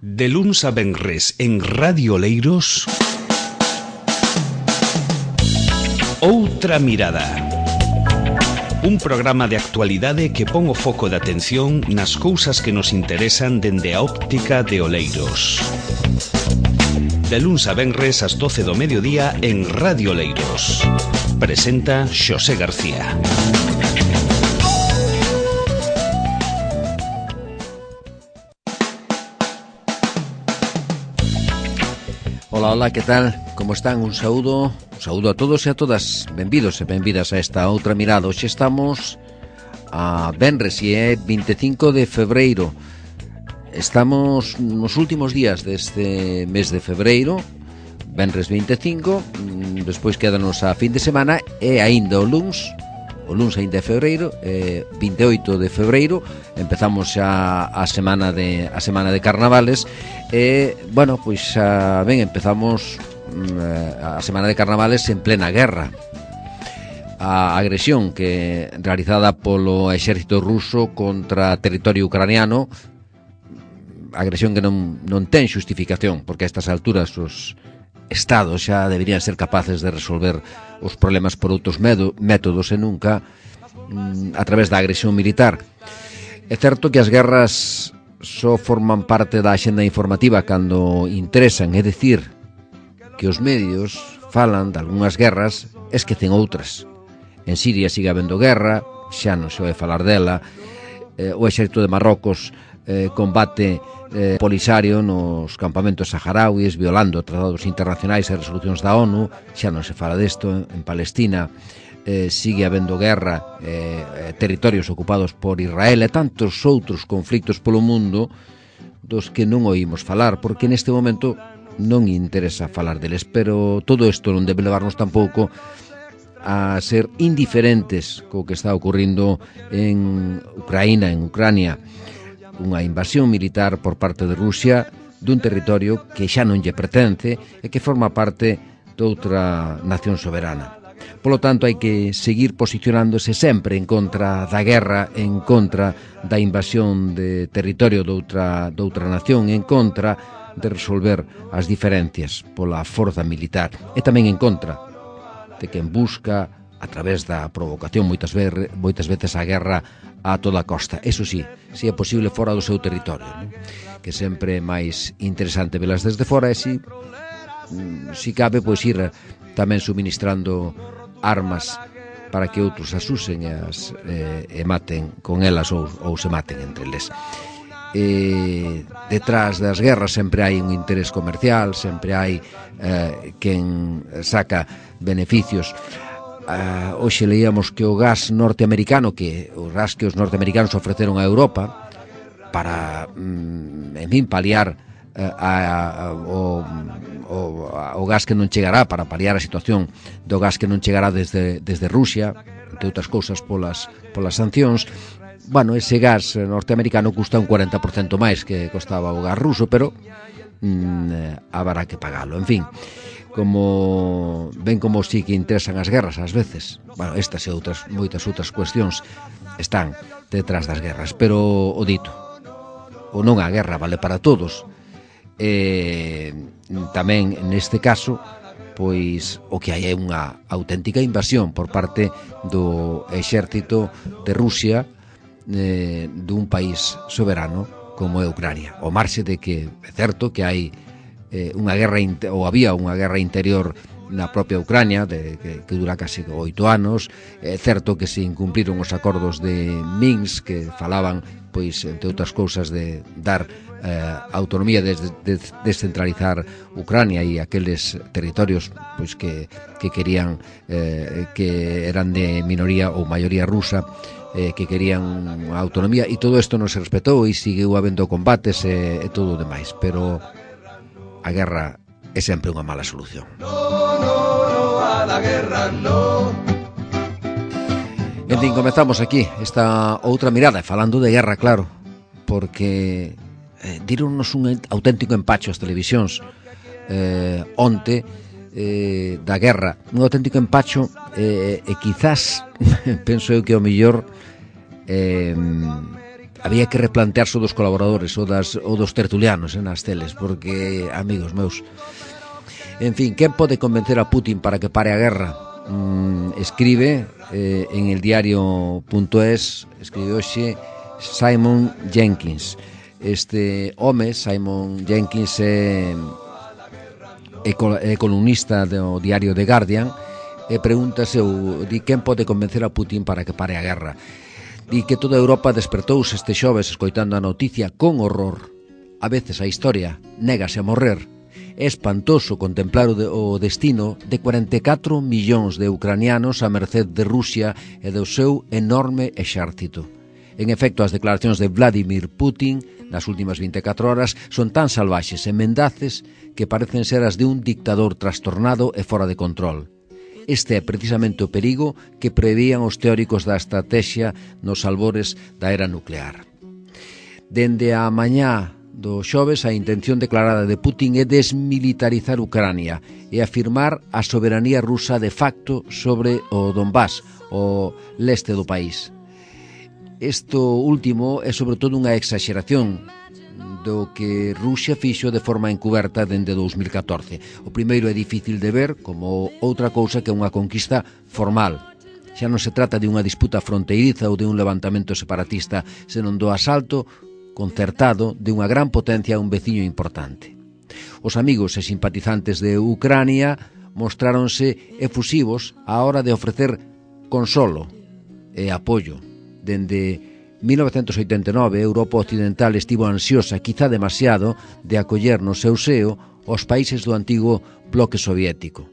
De luns a venres en Radio Oleiros, Outra Mirada. Un programa de actualidade que pon o foco de atención nas cousas que nos interesan dende a óptica de Oleiros. De luns a venres ás 12 do mediodía en Radio Oleiros. Presenta Xosé García. Hola, que tal? Como están? Un saúdo a todos e a todas. Benvidos e benvidas a esta outra mirada. Hoxe estamos a venres e é 25 de febreiro. Estamos nos últimos días deste mes de febreiro, venres 25, despois quédanos a fin de semana e aínda o luns aínda é febreiro, 28 de febreiro, empezamos xa a semana de carnavales e, bueno, pois empezamos a semana de carnavales en plena guerra. A agresión que realizada polo exército ruso contra territorio ucraniano, agresión que non ten xustificación, porque a estas alturas os estados xa deberían ser capaces de resolver os problemas por outros métodos e nunca a través da agresión militar. É certo que as guerras só forman parte da axenda informativa cando interesan, é dicir, que os medios falan de algunhas guerras e esquecen outras. En Siria sigue habendo guerra, xa non se vai falar dela, o exército de Marrocos combate Polisario nos campamentos saharauis, violando tratados internacionais e resolucións da ONU, xa non se fala desto. En Palestina sigue habendo guerra, territorios ocupados por Israel e tantos outros conflictos polo mundo dos que non oímos falar, porque neste momento non interesa falar deles, pero todo isto non debe levarnos tampouco a ser indiferentes co que está ocorrindo en Ucrania, unha invasión militar por parte de Rusia dun territorio que xa non lle pertence e que forma parte doutra nación soberana. Polo tanto, hai que seguir posicionándose sempre en contra da guerra, en contra da invasión de territorio doutra nación, en contra de resolver as diferencias pola forza militar e tamén en contra de quen busca, a través da provocación, moitas veces a guerra a toda costa. Eso sí, se é posible fora do seu territorio, non? Que sempre é máis interesante velas desde fora e si cabe, pois ir tamén suministrando armas para que outros as usen e maten con elas ou se maten entre eles. Detrás das guerras sempre hai un interés comercial, sempre hai quen saca beneficios. Hoxe leíamos que o gas norteamericano que os norteamericanos ofreceron a Europa para, paliar o gas que non chegará, para paliar a situación do gas que non chegará desde Rusia, entre outras cousas polas sancións. Bueno, ese gas norteamericano custa un 40% máis que costaba o gas ruso, pero haberá que pagalo. En fin, como sí que interesan as guerras ás veces. Bueno, estas e moitas outras cuestións están detrás das guerras, pero o dito, o non a guerra vale para todos. Tamén neste caso, pois o que hai é unha auténtica invasión por parte do exército de Rusia dun país soberano como é Ucrania. O marxe de que é certo que hai unha guerra había unha guerra interior na propia Ucrania que dura casi 8 anos. É certo que se incumpliron os acordos de Minsk que falaban, pois, entre outras cousas, de dar autonomía, de descentralizar Ucrania e aqueles territorios, pois, que querían que eran de minoría ou maioría rusa, que querían autonomía, e todo isto non se respetou e seguiu habendo combates e todo o demais, pero a guerra é sempre unha mala solución. No, a la guerra no. En fin, comezamos aquí esta outra mirada, falando de guerra, claro, porque díronnos un auténtico empacho as televisións onte da guerra, un auténtico empacho e quizás penso eu que o mellor había que replantearse o dos colaboradores ou dos tertulianos nas teles, porque, amigos meus, en fin, quen pode convencer a Putin para que pare a guerra? Escribe en el diario.es, escribe hoxe Simon Jenkins. Este home, Simon Jenkins, é columnista do diario The Guardian, e pregúntase di quen pode convencer a Putin para que pare a guerra. Di que toda Europa despertouse este xoves escoitando a noticia con horror. A veces a historia négase a morrer. É espantoso contemplar o destino de 44 millóns de ucranianos a merced de Rusia e do seu enorme exército. En efecto, as declaracións de Vladimir Putin nas últimas 24 horas son tan salvaxes e mendaces que parecen ser as de un dictador trastornado e fora de control. Este é precisamente o perigo que prevían os teóricos da estrategia nos albores da era nuclear. Dende a mañá do xoves, a intención declarada de Putin é desmilitarizar Ucrania e afirmar a soberanía rusa de facto sobre o Donbass, o leste do país. Isto último é sobre todo unha exageración do que Rusia fixo de forma encuberta dende 2014. O primeiro é difícil de ver como outra cousa que unha conquista formal. Xa non se trata de unha disputa fronteiriza ou de un levantamento separatista, senón do asalto concertado de unha gran potencia a un veciño importante. Os amigos e simpatizantes de Ucrania mostráronse efusivos á hora de ofrecer consolo e apoio. Dende 1989, Europa Occidental estivo ansiosa, quizá demasiado, de acoller no seu seo os países do antigo bloque soviético.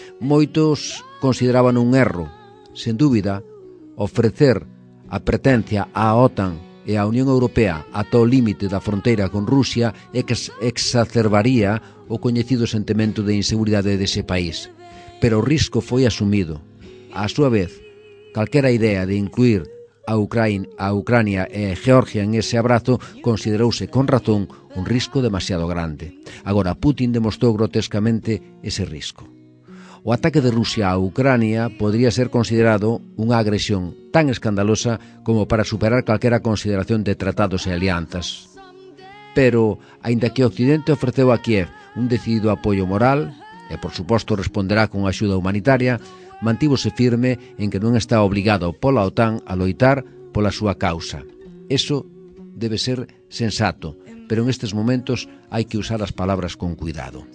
Moitos consideraban un erro, sen dúbida, ofrecer a pertenencia á OTAN e a Unión Europea ata o límite da fronteira con Rusia é que exacerbaría o coñecido sentimento de inseguridade dese país. Pero o risco foi asumido. A súa vez, calquera idea de incluir a Ucrania e Georgia en ese abrazo considerouse con razón un risco demasiado grande. Agora, Putin demostrou grotescamente ese risco. O ataque de Rusia a Ucrania podría ser considerado unha agresión tan escandalosa como para superar calquera consideración de tratados e alianzas. Pero, aínda que o Occidente ofreceu a Kiev un decidido apoio moral, e por suposto responderá con axuda humanitaria, mantívose firme en que non está obligado pola OTAN a loitar pola súa causa. Eso debe ser sensato, pero en estes momentos hai que usar as palabras con cuidado.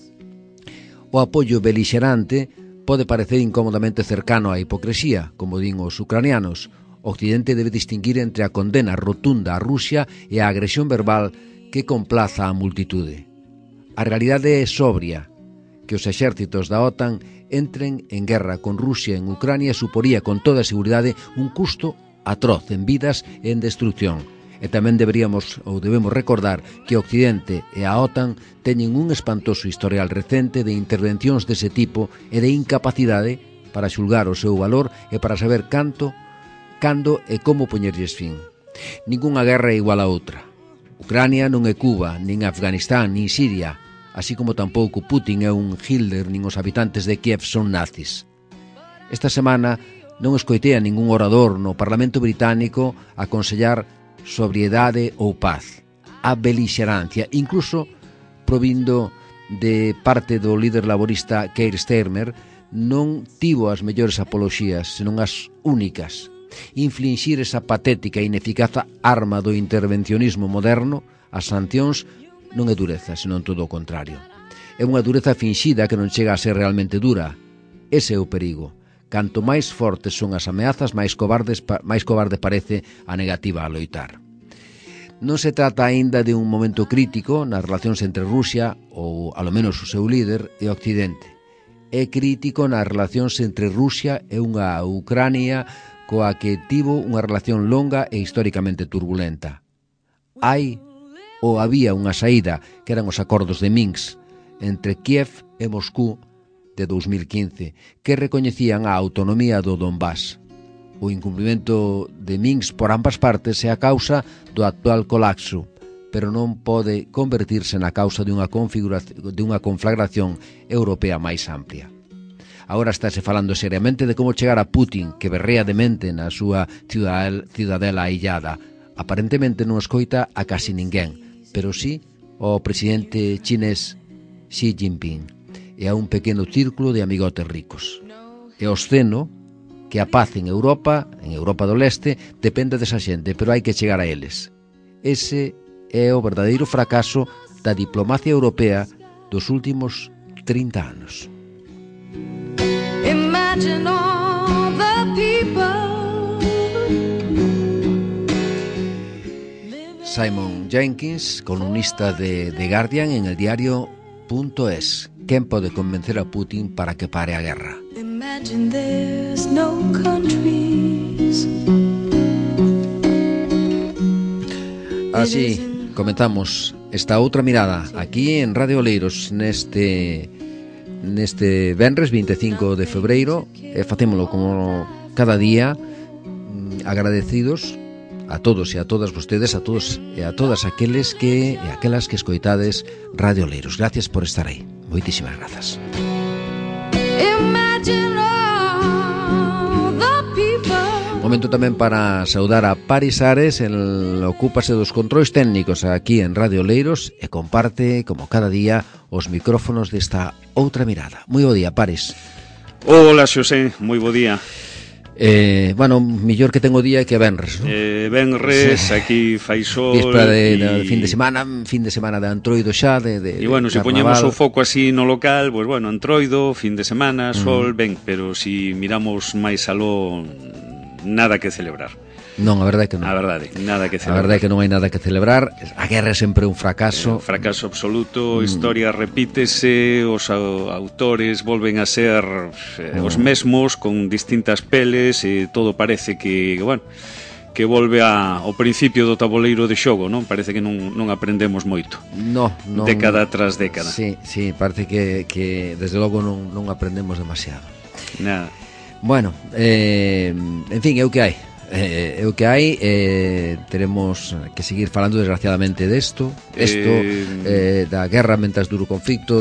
O apoio belixerante pode parecer incómodamente cercano á hipocresía, como din os ucranianos. O Occidente debe distinguir entre a condena rotunda a Rusia e a agresión verbal que complaza a multitude. A realidade é sobria. Que os exércitos da OTAN entren en guerra con Rusia en Ucrania suporía con toda seguridade un custo atroz en vidas e en destrucción. E tamén debemos recordar que o Occidente e a OTAN teñen un espantoso historial recente de intervencións dese tipo e de incapacidade para xulgar o seu valor e para saber cando e como poñerlles fin. Ningunha guerra é igual a outra. Ucrania non é Cuba, nin Afganistán, nin Siria, así como tampouco Putin é un Hitler, nin os habitantes de Kiev son nazis. Esta semana non escoitei a ningún orador no Parlamento Británico aconsellar sobriedade ou paz, a belixerancia, incluso provindo de parte do líder laborista Keir Starmer, non tivo as mellores apoloxías, senón as únicas. Infligir esa patética e ineficaz arma do intervencionismo moderno, as sancións, non é dureza, senón todo o contrario. É unha dureza finxida que non chega a ser realmente dura. Ese é o perigo. Canto máis fortes son as ameazas, máis cobarde parece a negativa a loitar. Non se trata aínda de un momento crítico nas relacións entre Rusia, ou alo menos o seu líder, e o Occidente. É crítico nas relacións entre Rusia e unha Ucrania coa que tivo unha relación longa e históricamente turbulenta. Había unha saída, que eran os acordos de Minsk, entre Kiev e Moscú, de 2015, que recoñecían a autonomía do Donbass. O incumprimento de Minsk por ambas partes é a causa do actual colapso, pero non pode convertirse na causa de unha conflagración europea máis amplia. Agora estáse falando seriamente de como chegar a Putin, que berrea demente na súa cidadela aillada, aparentemente non escoita a casi ninguén, pero sí ao presidente chinés Xi Jinping e a un pequeno círculo de amigotes ricos. E obsceno que a paz en Europa do leste, depende desa xente, pero hai que chegar a eles. Ese é o verdadeiro fracaso da diplomacia europea dos últimos 30 anos. Imagine all the people. Simon Jenkins, columnista de The Guardian en el diario.es. ¿Quién puede convencer a Putin para que pare a guerra? Imagine there's no countries. Así comenzamos esta outra mirada aquí en Radio Oleiros neste venres 25 de febreiro e facémolo como cada día, agradecidos a todos e a todas vostedes, a todos e a todas aquelas que escoitades Radio Oleiros. Gracias por estar aí. Moitísimas grazas. Momento tamén para saudar a Paris Ares, el ocúpase dos controis técnicos aquí en Radio Oleiros e comparte, como cada día, os micrófonos desta outra mirada. Moi bo día, Paris. Hola, Xosé, moi bo día. Bueno, millor que ten o día que venres, ¿no? Venres, sí. Aquí fai sol. Víspera de fin de semana de Antroido xa, e bueno, se poñemos o foco así no local, pues bueno, Antroido, fin de semana, sol, ben, pero si miramos máis aló, nada que celebrar. Non, a verdade é que non. A verdade, nada que celebrar. A verdade é que non hai nada que celebrar. A guerra é sempre un fracaso. Fracaso absoluto, historia repítese, os autores volven a ser os mesmos, con distintas peles, e todo parece que, bueno, que volve ao principio do tabuleiro de xogo, non? Parece que non aprendemos moito. Non. Década tras década. Sí, terece que desde logo non aprendemos demasiado. Nada. Bueno, en fin, é o que hai. Teremos que seguir falando desgraciadamente desto da guerra mentres duro conflicto,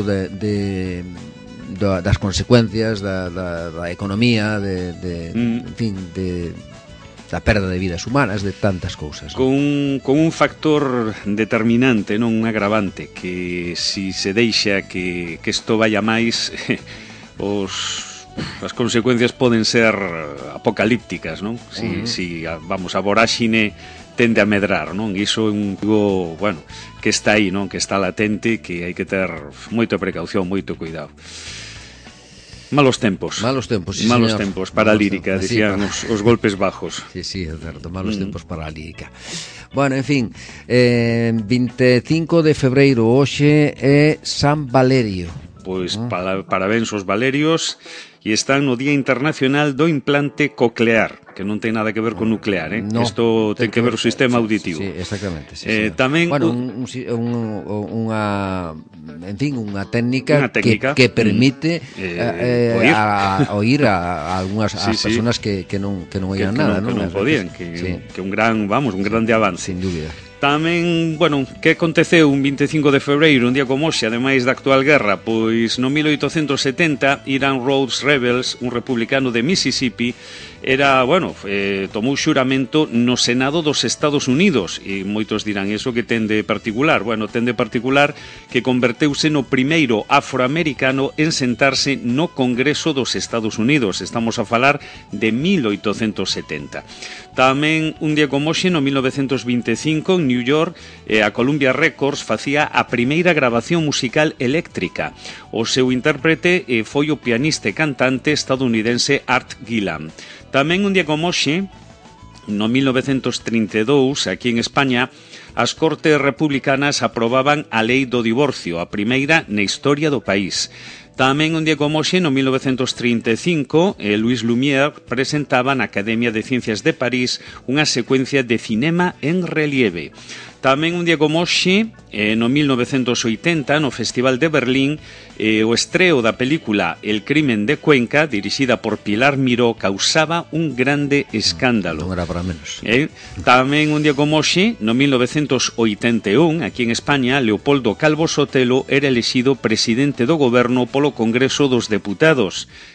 das consecuencias da economía, en fin, da perda de vidas humanas, de tantas cousas. Con un factor determinante, non un agravante, que si se deixa que isto vaya máis, as consecuencias poden ser apocalípticas, non? Si vamos, a voráxine tende a medrar, non? Iso é un algo, bueno, que está aí, non? Que está latente, que hai que ter moita precaución, moito cuidado. Malos tempos, sí, malos tempos para a lírica, decían os golpes bajos. Sí, é certo, malos tempos para a lírica. Bueno, en fin, 25 de febreiro hoxe é San Valerio. Pois parabéns aos valerios, e están no Día Internacional do Implante Coclear, que non ten nada que ver con nuclear, No, isto ten que ver o sistema auditivo. Sí, exactamente. Sí. Tamén, bueno, unha técnica que permite oír a algunhas persoas que non oían nada, non podían, que un grande avance. Sin dúbida. Tamén, bueno, que aconteceu un 25 de febreiro, un día como hoxe, ademais da actual guerra? Pois no 1870, Iran Rhodes Rebels, un republicano de Mississippi, tomou xuramento no Senado dos Estados Unidos, e moitos dirán, eso que ten de particular? Bueno, ten de particular que converteuse no primeiro afroamericano en sentarse no Congreso dos Estados Unidos. Estamos a falar de 1870. Tamén un día como hoxe, no 1925, en New York, a Columbia Records facía a primeira grabación musical eléctrica. O seu intérprete foi o pianista e cantante estadounidense Art Gillan. Tamén un día como hoxe, no 1932, aquí en España, as Cortes Republicanas aprobaban a Lei do Divorcio, a primeira na historia do país. Tamén un día como hoxe, no 1935, Louis Lumière presentaba na Academia de Ciencias de París unha secuencia de cinema en relieve. Tamén un día como hoxe, no 1980, no Festival de Berlín, o estreo da película El crimen de Cuenca, dirixida por Pilar Miró, causaba un grande escándalo. Non era para menos. Tamén un día como hoxe, no 1981, aquí en España, Leopoldo Calvo Sotelo era elexido presidente do goberno polo Congreso dos Deputados.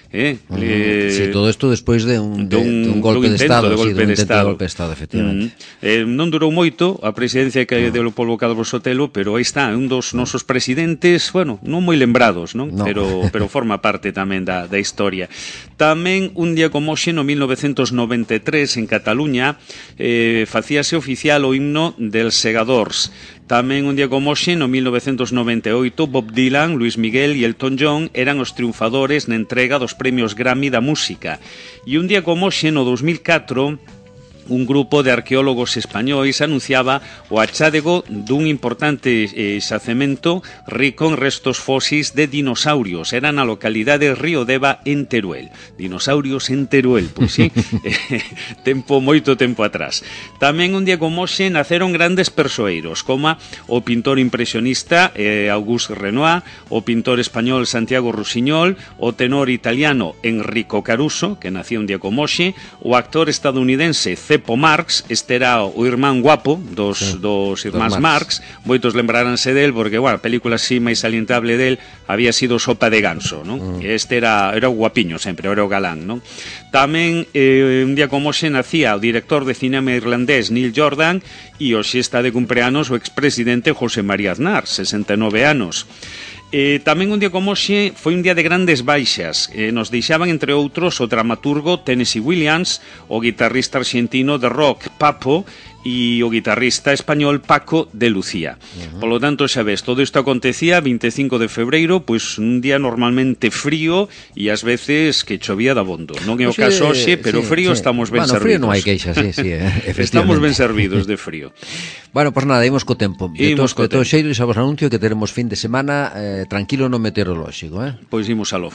Sí, todo isto despois de un golpe de Estado, de golpe de Estado, efectivamente. Non durou moito a presidencia que de Leopoldo Calvo Sotelo, pero aí está, un dos nosos presidentes, bueno, non moi lembrados, non? No. Pero forma parte tamén da historia. Tamén un día como hoxe, no 1993, en Cataluña, facíase oficial o himno dels Segadors. Tamén un día como hoxe, no 1998, Bob Dylan, Luis Miguel e Elton John eran os triunfadores na entrega dos premios Grammy da música. E un día como hoxe, no 2004, un grupo de arqueólogos españois anunciaba o achádego dun importante xacemento rico en restos fósis de dinosaurios. Era na localidade de Río Deva, en Teruel. Dinosaurios en Teruel, pois sí, moito tempo atrás. Tamén un día como hoxe naceron grandes persoeiros, como o pintor impresionista Auguste Renoir, o pintor español Santiago Rusiñol, o tenor italiano Enrico Caruso, que nacía un día como hoxe, o actor estadounidense Cepo Marx, este era o irmán guapo dos irmáns Marx. Moitos lembraránse del porque, bueno, a película así máis salientable del había sido Sopa de Ganso, non? Este era o guapiño sempre, era o galán, non? Tamén un día como hoxe nacía o director de cinema irlandés Neil Jordan e hoxe está de cumpleanos o expresidente José María Aznar, 69 anos. Tamén un día como hoxe foi un día de grandes baixas. Nos deixaban, entre outros, o dramaturgo Tennessee Williams, o guitarrista argentino de rock Papo e o guitarrista español Paco de Lucía. Polo tanto, xa ves, todo isto acontecía 25 de febreiro, pois un día normalmente frío e ás veces que chovía dabondo. Non é o caso hoxe, pero frío estamos ben servidos. Frío non hai queixa, efectivamente. Estamos ben servidos de frío. Bueno, pois nada, imos co tempo. De todo xeito, xa vos anuncio que teremos fin de semana tranquilo no meteorolóxico, Pois imos aló.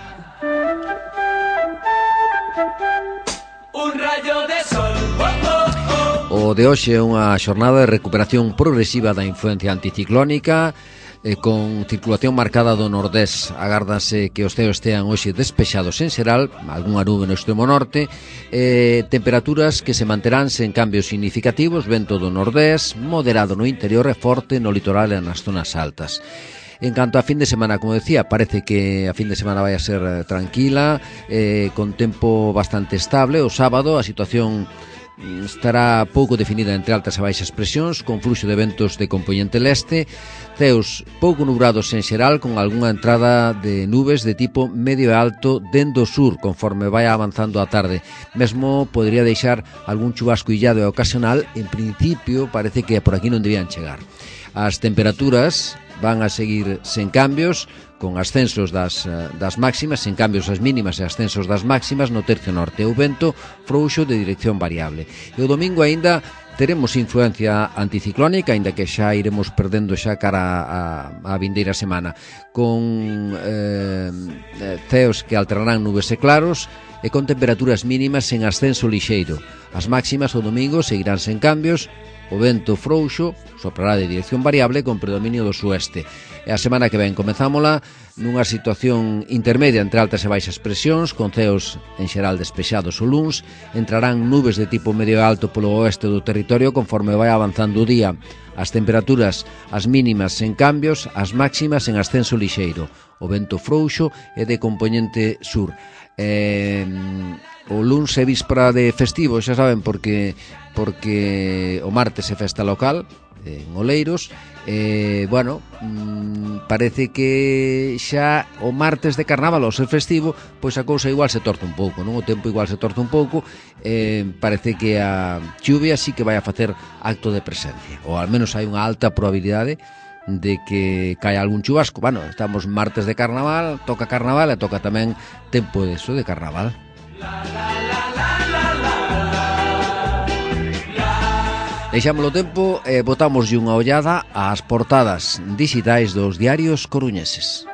Un rayo de sol. O de hoxe é unha xornada de recuperación progresiva da influencia anticiclónica, con circulación marcada do nordés. Agárdase que os ceos estean hoxe despexados en xeral, algunha nube no extremo norte, temperaturas que se manterán sen cambios significativos, vento do nordés, moderado no interior e forte no litoral e nas zonas altas. En canto a fin de semana, como decía, parece que a fin de semana vai a ser tranquila, con tempo bastante estable. O sábado a situación estará pouco definida entre altas e baixas presións, con fluxo de ventos de compoñente leste, ceos pouco nubrados en xeral, con algunha entrada de nubes de tipo medio e alto dende o sur, conforme vai avanzando a tarde. Mesmo podría deixar algún chubasco illado e ocasional. En principio parece que por aquí non debían chegar. As temperaturas van a seguir sen cambios, con ascensos das máximas, sen cambios as mínimas e ascensos das máximas no tercio norte. O vento frouxo de dirección variable. E o domingo aínda teremos influencia anticiclónica, aínda que xa iremos perdendo xa cara a vindeira semana, con ceos que alternarán nubes e claros, e con temperaturas mínimas en ascenso lixeiro. As máximas o domingo seguirán sen cambios. O vento frouxo soprará de dirección variable con predominio do sueste. E a semana que ven comezámola nunha situación intermedia entre altas e baixas presións, con ceos en xeral despexados o luns. Entrarán nubes de tipo medio alto polo oeste do territorio conforme vai avanzando o día. As temperaturas, as mínimas sen cambios, as máximas en ascenso lixeiro. O vento frouxo é de compoñente sur. O luns é víspera de festivo, xa saben, porque o martes é festa local en Oleiros. Parece que xa o martes de carnaval, ao ser festivo, pois a cousa igual se torta un pouco, non? O tempo igual se torta un pouco. Parece que a chuvia sí que vai a facer acto de presencia, ou al menos hai unha alta probabilidade de que caia algún chubasco. Bueno, estamos martes de carnaval, toca carnaval e toca tamén tempo de carnaval. Deixámoslo tempo e botámoslle unha ollada ás portadas digitais dos diarios coruñeses.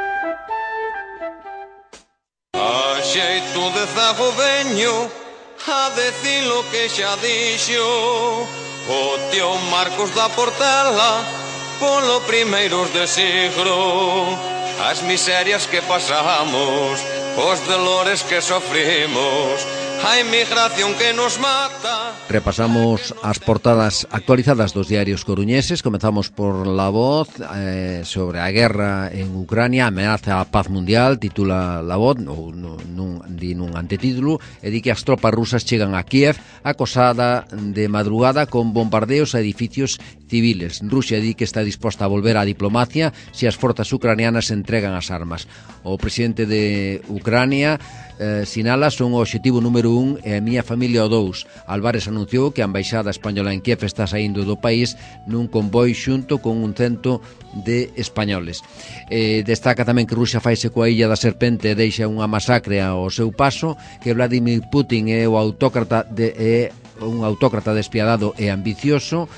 A xeito de zago veño a decir lo que xa dixo o tío Marcos da Portela polo primeiros de siglo. As miserias que pasamos, os dolores que sofrimos, a emigración que nos mata. Repasamos as portadas actualizadas dos diarios coruñeses. Comezamos por La Voz, sobre a guerra en Ucrania, amenaza a paz mundial, titula La Voz, nun antetítulo, e di que as tropas rusas chegan a Kiev acosada de madrugada con bombardeos a edificios civiles. Rusia di que está disposta a volver á diplomacia se as forzas ucranianas entregan as armas. O presidente de Ucrania sinala son o obxectivo número 1 e a miña familia o 2. Álvarez anunciou que a embaixada española en Kiev está saindo do país nun convoi xunto con un cento de españoles. Destaca tamén que Rusia faise coa Illa da Serpente e deixa unha masacre ao seu paso, que Vladimir Putin é un autócrata despiadado e ambicioso,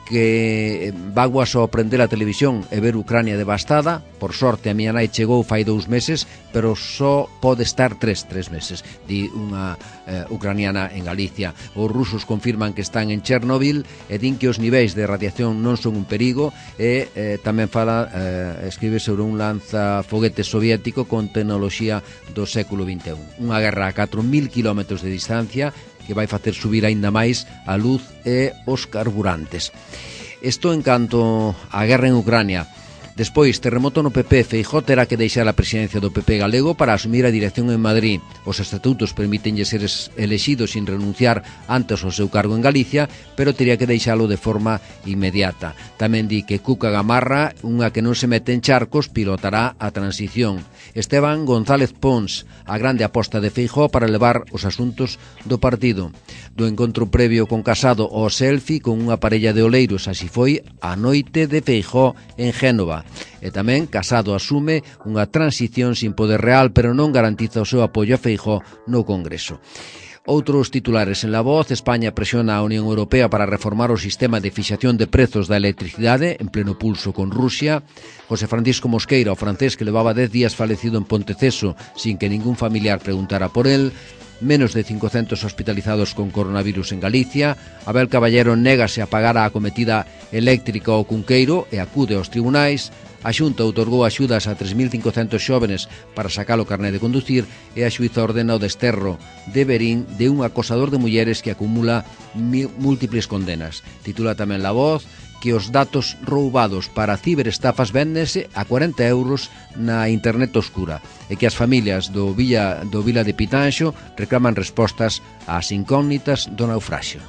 que vagua só prender a televisión e ver Ucrania devastada. Por sorte a miña nai chegou fai 2 meses, pero só pode estar 3 meses, di unha ucraniana en Galicia. Os rusos confirman que están en Chernobyl e din que os niveis de radiación non son un perigo, e tamén escribe sobre un lanzafoguete soviético con tecnoloxía do século XXI. Unha guerra a 4.000 kilómetros de distancia que vai facer subir aínda máis a luz e os carburantes. Isto en canto á guerra en Ucrania. Despois, terremoto no PP. Feijóo terá que deixar a presidencia do PP galego para asumir a dirección en Madrid. Os estatutos permítenlle ser elexido sin renunciar antes ao seu cargo en Galicia, pero teria que deixalo de forma inmediata. Tamén di que Cuca Gamarra, unha que non se mete en charcos, pilotará a transición. Esteban González Pons, a grande aposta de Feijóo para levar os asuntos do partido. Do encontro previo con Casado ao selfie con unha parella de oleiros, así foi a noite de Feijóo en Génova. E tamén Casado asume unha transición sin poder real, pero non garantiza o seu apoio a Feijóo no Congreso. Outros titulares en La Voz. España presiona a Unión Europea para reformar o sistema de fixación de prezos da electricidade en pleno pulso con Rusia. José Francisco Mosqueira, o francés que levaba 10 días falecido en Ponteceso sin que ningún familiar preguntara por él. Menos de 500 hospitalizados con coronavirus en Galicia. Abel Caballero négase a pagar a acometida eléctrica ao Cunqueiro e acude aos tribunais. A Xunta outorgou axudas a 3.500 xóvenes para sacar o carné de conducir, e a xuíza ordena o desterro de Verín de un acosador de mulleres que acumula múltiples condenas. Titula tamén La Voz que os datos roubados para ciberestafas véndense a 40 euros na internet oscura, e que as familias do Vila de Pitanxo reclaman respostas ás incógnitas do naufraxio.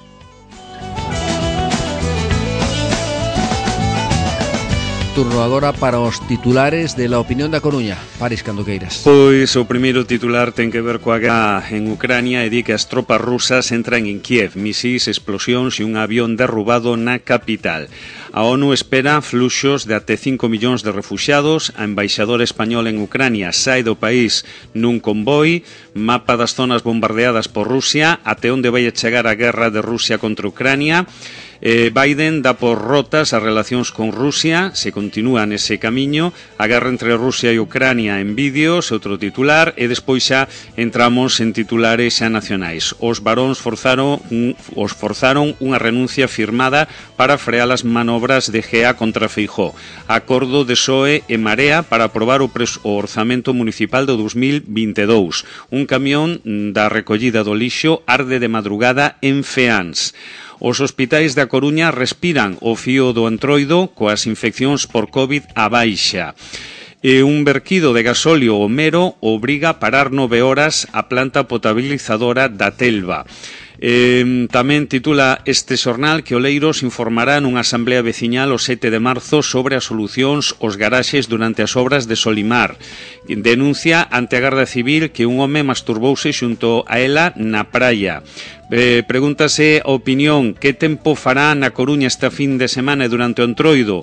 Turno agora para os titulares de La Opinión da Coruña. Paris, cando queiras. Pois o primeiro titular ten que ver coa guerra en Ucrania e di que as tropas rusas entran en Kiev, misís, explosións e un avión derrubado na capital. A ONU espera fluxos de até 5 millóns de refuxiados. A embaixadora española en Ucrania sai do país nun convoi. Mapa das zonas bombardeadas por Rusia, até onde vai chegar a guerra de Rusia contra Ucrania. Biden dá por rotas as relacións con Rusia, se continúa nese camiño. A guerra entre Rusia e Ucrania en vídeos, outro titular, e despois xa entramos en titulares xa nacionais. Os baróns forzaron unha renuncia firmada para frear as manobras de GEA contra Feijóo. Acordo de PSOE e Marea para aprobar o orzamento municipal do 2022. Un camión da recollida do lixo arde de madrugada en Feáns. Os hospitais da Coruña respiran o fío do Entroido coas infeccións por COVID á baixa. E un verquido de gasóleo ao Mero obriga a parar 9 horas a planta potabilizadora da Telva. Tamén titula este xornal que Oleiros informará nunha asamblea veciñal o 7 de marzo sobre as solucións aos garaxes durante as obras de Solimar. Denuncia ante a Garda Civil que un home masturbouse xunto a ela na praia. Pregúntase a opinión, que tempo fará na Coruña esta fin de semana e durante o Entroido?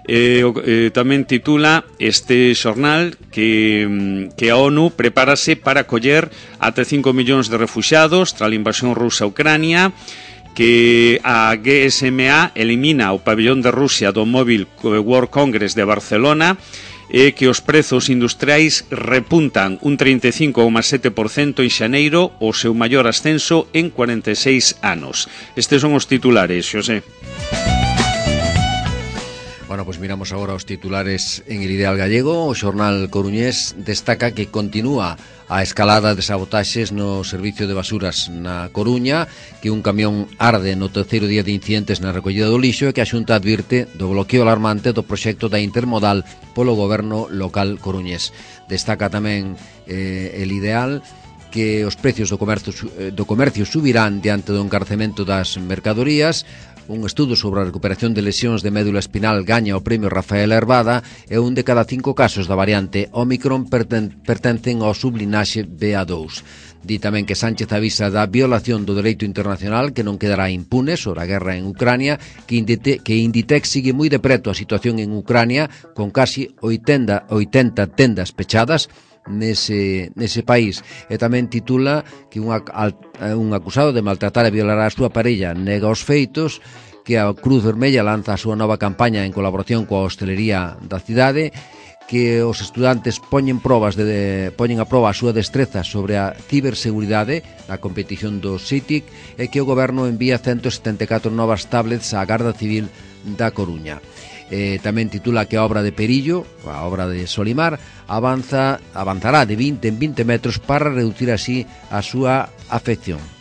Tamén titula este xornal que a ONU prepárase para acoller até 5 millóns de refuxiados tras a invasión rusa a Ucrania, que a GSMA elimina o pabillón de Rusia do Mobile World Congress de Barcelona, e que os prezos industriais repuntan un 35,7% en xaneiro, o seu maior ascenso en 46 anos. Estes son os titulares, Xosé. Bueno, pues miramos agora os titulares en El Ideal Gallego. O xornal coruñés destaca que continúa a escalada de sabotaxes no servicio de basuras na Coruña, que un camión arde no terceiro día de incidentes na recollida do lixo e que a Xunta advirte do bloqueo alarmante do proxecto da intermodal polo goberno local coruñés. Destaca tamén El Ideal que os precios do comercio subirán diante do encarecemento das mercadorías. Un estudo sobre a recuperación de lesións de médula espinal gaña o premio Rafael Herbada e 1 de cada 5 casos da variante Omicron pertencen ao sublinaxe BA2. Di tamén que Sánchez avisa da violación do dereito internacional que non quedará impune sobre a guerra en Ucrania, que Inditex sigue moi de preto a situación en Ucrania con casi 80 tendas pechadas nese país, e tamén titula que un acusado de maltratar e violar a súa parella nega os feitos, que a Cruz Vermella lanza a súa nova campaña en colaboración coa hostelería da cidade, que os estudantes poñen a proba a súa destreza sobre a ciberseguridade na competición do CITIC e que o goberno envía 174 novas tablets á Garda Civil da Coruña. Tamén titula que a obra de Perillo, a obra de Solimar, avanzará de 20 en 20 metros para reducir así a súa afección.